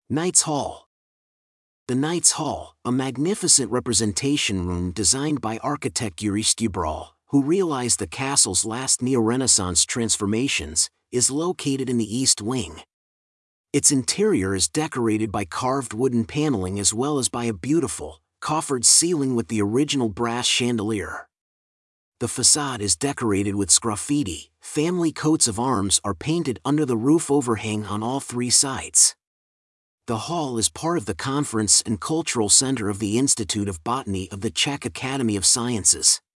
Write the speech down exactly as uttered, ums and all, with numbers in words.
Knights Hall. The Knights Hall, a magnificent representation room designed by architect Yuri Stubral, who realized the castle's last Neo-Renaissance transformations, is located in the East Wing. Its interior is decorated by carved wooden paneling as well as by a beautiful, coffered ceiling with the original brass chandelier. The facade is decorated with sgraffiti. Family coats of arms are painted under the roof overhang on all three sides. The hall is part of the conference and cultural center of the Institute of Botany of the Czech Academy of Sciences.